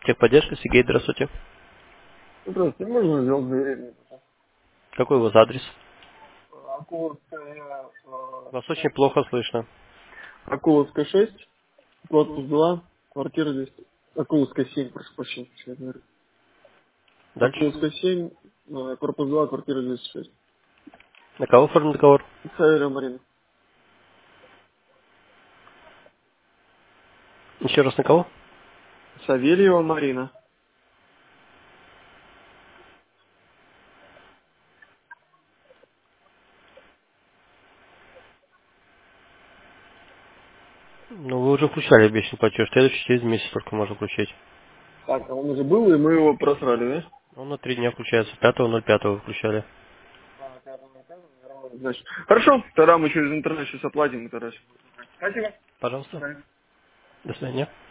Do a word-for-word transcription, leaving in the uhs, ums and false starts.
Техподдержка, Сергей, здравствуйте. Здравствуйте, можно сделать заявление? Какой у вас адрес? Акуловская, Вас очень плохо слышно. Акуловская шесть, корпус два, квартира здесь. Акуловская семь, прошу прощения. сейчас говорю. Дальше. Акуловская семь, э, корпус два, квартира двести шесть. На кого оформлен договор? Саверия Марина. Еще раз на кого? Савельева Марина. Ну, вы уже включали обещанный платеж. Следующий через месяц только можно включить. Так, а он уже был, и мы его просрали, да? Он на три дня включается. пятого ноль пятого включали. Значит, хорошо, тогда мы через интернет сейчас оплатим, и тогда всё будет. Спасибо. Пожалуйста. Да. До свидания.